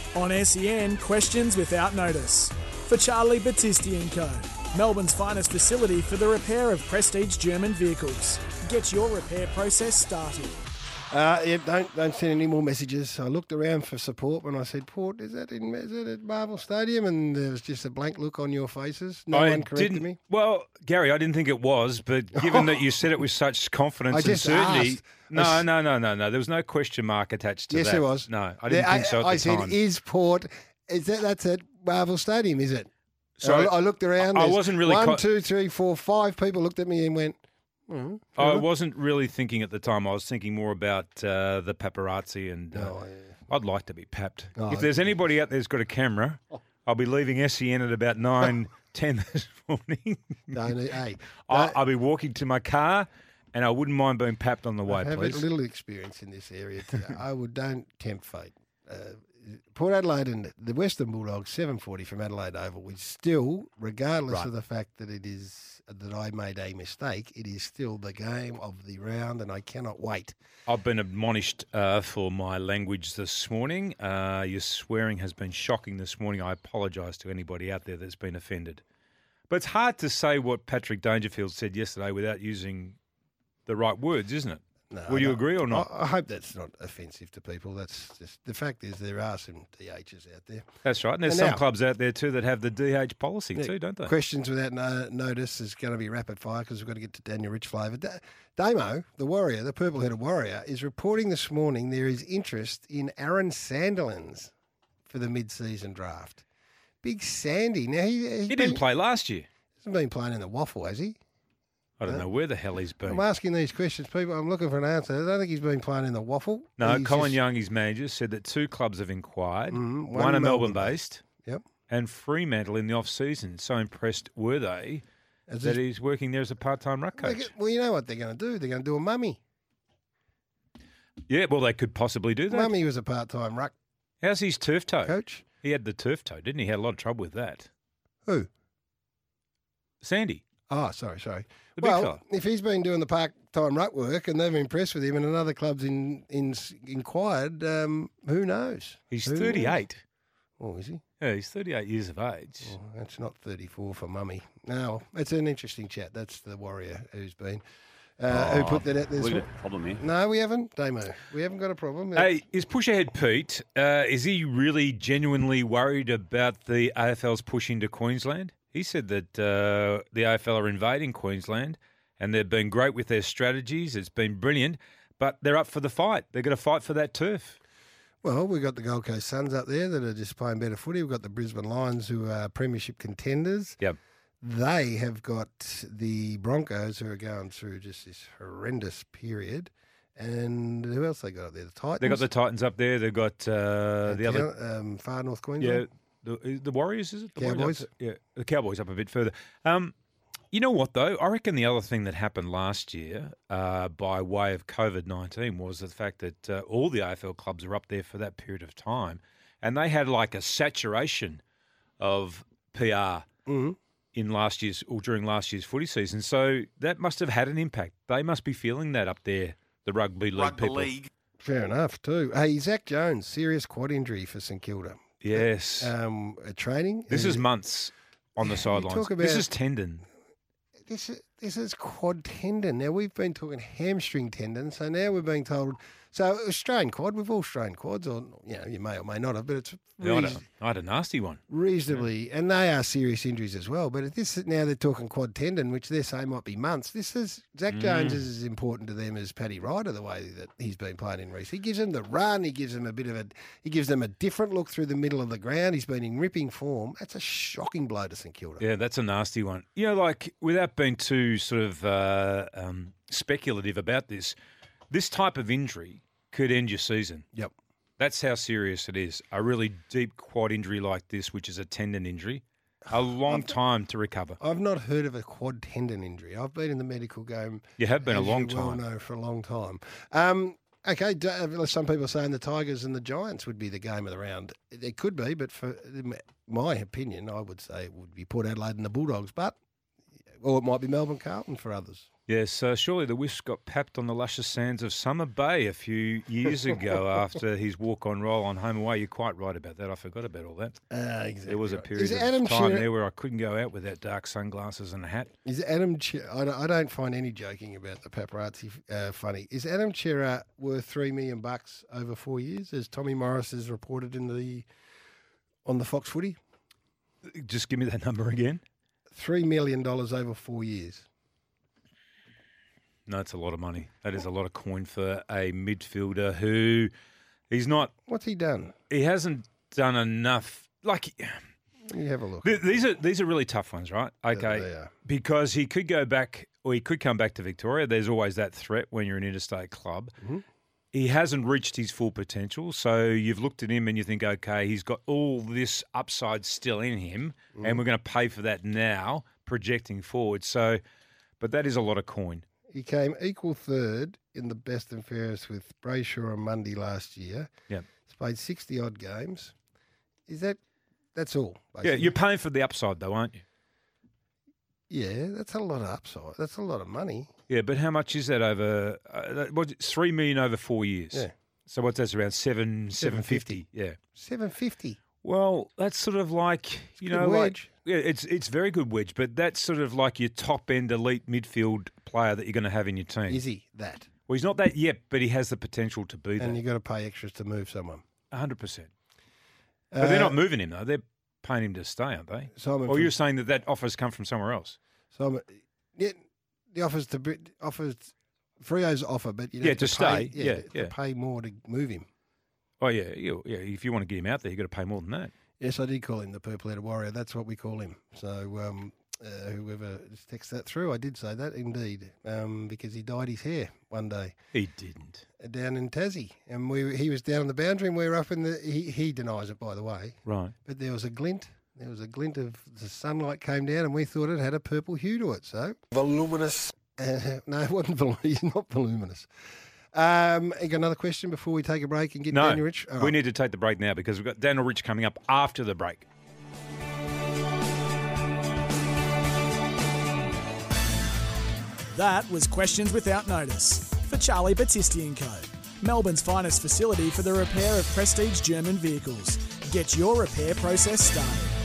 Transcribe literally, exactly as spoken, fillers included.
On S E N, questions without notice. For Charlie Battisti and Co. Melbourne's finest facility for the repair of prestige German vehicles. Get your repair process started. Uh, yeah, don't don't send any more messages. I looked around for support when I said, Port, is that in is that at Marvel Stadium? And there was just a blank look on your faces. No I one corrected didn't, me. Well, Gary, I didn't think it was, but given that you said it with such confidence I and just certainty, asked. no, I s- no, no, no, no. There was no question mark attached to Yes, that. there was. No, I didn't There- think so at I the said, time. is Port, is that, that's at Marvel Stadium, is it? So I, I looked around. I there's wasn't really One, co- two, three, four, five people looked at me and went, mm, fair I enough. wasn't really thinking at the time. I was thinking more about uh, the paparazzi, and uh, Oh, yeah. I'd like to be papped. Oh, if there's anybody out there who's got a camera, I'll be leaving S E N at about nine ten this morning. Don't, hey, I, don't- I'll be walking to my car, and I wouldn't mind being papped on the way, I have please. a little experience in this area. Today. I would don't tempt fate. Uh, Port Adelaide and the Western Bulldogs, seven forty from Adelaide Oval, which still, regardless Right. of the fact that it is that I made a mistake, it is still the game of the round, and I cannot wait. I've been admonished uh, for my language this morning. Uh, your swearing has been shocking this morning. I apologise to anybody out there that's been offended. But it's hard to say what Patrick Dangerfield said yesterday without using the right words, isn't it? No, Will I you don't- agree or not? I, I hope that's not offensive to people. That's just the fact is there are some D Hs out there. That's right. And there's And some now- clubs out there too that have the D H policy Yeah, too, don't they? Questions without no, notice is going to be rapid fire because we've got to get to Daniel Rich flavour. Da- Damo, the Warrior, the purple-headed Warrior, is reporting this morning there is interest in Aaron Sandilands for the mid-season draft. Big Sandy. Now he, he's He been, didn't play last year. hasn't been playing in the waffle, has he? I don't No. know where the hell he's been. I'm asking these questions, people. I'm looking for an answer. I don't think he's been playing in the waffle. No, He's Colin just- Young, his manager, said that two clubs have inquired. Mm, one, one are Melbourne Melbourne-based, Yep. and Fremantle in the off-season. So impressed were they As that this- he's working there as a part-time ruck They coach. get- well, you know what they're going to do? They're going to do a mummy. Yeah, well, they could possibly do that. Mummy was a part-time ruck How's his turf toe? coach. He had the turf toe, didn't he? He had a lot of trouble with that. Who? Sandy, Oh, sorry, sorry. the big well, fella. if he's been doing the part-time ruck work and they've been impressed with him and another club's in, in inquired, um, who knows? He's Who knows? thirty-eight. Oh, is he? Yeah, he's thirty-eight years of age. Oh, that's not thirty-four for Mummy. No, it's an interesting chat. That's the Warrior who's been, uh, who put that out there. We've got a problem here. No, we haven't, Damo. We haven't got a problem. Hey, is push ahead Pete? Uh, is he really genuinely worried about the A F L's push into Queensland? He said that uh, the A F L are invading Queensland, and they've been great with their strategies. It's been brilliant, but they're up for the fight. They're going to fight for that turf. Well, we've got the Gold Coast Suns up there that are just playing better footy. We've got the Brisbane Lions who are premiership contenders. Yep. They have got the Broncos who are going through just this horrendous period. And who else they got up there? The Titans? They've got the Titans up there. They've got uh, the other. Um, far North Yeah, Queensland. the, the Warriors, is it? The Cowboys. Warriors up- yeah, the Cowboys up a bit further. Um, you know what, though? I reckon the other thing that happened last year uh, by way of COVID nineteen was the fact that uh, all the A F L clubs are up there for that period of time, and they had like a saturation of P R Mhm. in last year's or during last year's footy season. So that must have had an impact. They must be feeling that up there, the rugby league Rugby people. league. Fair enough, too. Hey, Zach Jones, serious quad injury for St Kilda. Yes. Um, uh, training. this is Uh, months on the sidelines. talk This about- is tendon. This is, this is quad tendon. Now, we've been talking hamstring tendon, so now we're being told. So, a strained quad, we've all strained quads, or, you know, you may or may not have, but it's Yeah, I, had reas- a, I had a nasty one. reasonably, and they are serious injuries as well. But if this now they're talking quad tendon, which they're saying might be months. This is Zach Mm. Jones is as important to them as Paddy Ryder, the way that he's been playing in recent. He gives them the run. He gives them a bit of a. He gives them a different look through the middle of the ground. He's been in ripping form. That's a shocking blow to St Kilda. Yeah, that's a nasty one. You know, like, without being too sort of uh, um, speculative about this, this type of injury could end your season. Yep. That's how serious it is. A really deep quad injury like this, which is a tendon injury, a long time to recover. I've not heard of a quad tendon injury. I've been in the medical game. You have been a as long you well time. know, for a long time. Um, okay, d- uh, some people are saying the Tigers and the Giants would be the game of the round. It could be, but for my opinion, I would say it would be Port Adelaide and the Bulldogs. But or it might be Melbourne Carlton for others. Yes, uh, surely the Wisps got papped on the luscious sands of Summer Bay a few years ago after his walk-on roll on home away. You're quite right about that. I forgot about all that. Uh, exactly there was a right. period Is of Adam time Shearer, there where I couldn't go out without dark sunglasses and a hat. Is Adam? Che- I don't, I don't find any joking about the paparazzi uh, funny. Is Adam Shearer worth three million bucks over four years, as Tommy Morris has reported in the on the Fox Footy? Just give me that number again. Three million dollars over four years. No, it's a lot of money. That is a lot of coin for a midfielder who he's not. What's he done? He hasn't done enough. Like, you have a look. th- these are these are really tough ones, right? Okay, they are. Because he could go back, or he could come back to Victoria. There's always that threat when you're an interstate club. Mm-hmm. He hasn't reached his full potential, so you've looked at him and you think, okay, he's got all this upside still in him, mm-hmm. and we're going to pay for that now, projecting forward. So, but that is a lot of coin. He came equal third in the best and fairest with Brayshaw and Mundy last year. Yeah, he's played sixty odd games. Is that that's all? Basically? Yeah, you're paying for the upside though, aren't you? Yeah, that's a lot of upside. That's a lot of money. Yeah, but how much is that over? Uh, what's it, three million over four years? Yeah. So what's that? Around seven seven fifty. Yeah. Seven fifty. Well, that's sort of like you know, wedge. like yeah, it's it's very good wedge, but that's sort of like your top end elite midfield player that you're going to have in your team. Is he that? Well, he's not that yet, but he has the potential to be that. And you've got to pay extras to move someone. A hundred percent. Uh, But they're not moving him though; they're paying him to stay, aren't they? Simon Or from, you're saying that that offers come from somewhere else? Simon, yeah, the offers to be- offers Freo's offer, but you Yeah, have to, to pay, stay. Yeah, Yeah, to yeah. pay more to move him. Oh yeah, yeah, yeah. If you want to get him out there, you got to pay more than that. Yes, I did call him the purple-headed warrior. That's what we call him. So um, uh, whoever texts that through, I did say that indeed, um, because he dyed his hair one day He didn't. down in Tassie, and we he was down on the boundary, and we were up in the. He, he denies it, by the way, Right. but there was a glint. There was a glint of the sunlight came down, and we thought it had a purple hue to it. So Voluminous. uh, no, it wasn't. Vol- he's not voluminous. Um, you got another question before we take a break and get No, Daniel Rich? All we right. need to take the break now because we've got Daniel Rich coming up after the break. That was Questions Without Notice for Charlie Battisti and Co. Melbourne's finest facility for the repair of prestige German vehicles. Get your repair process started.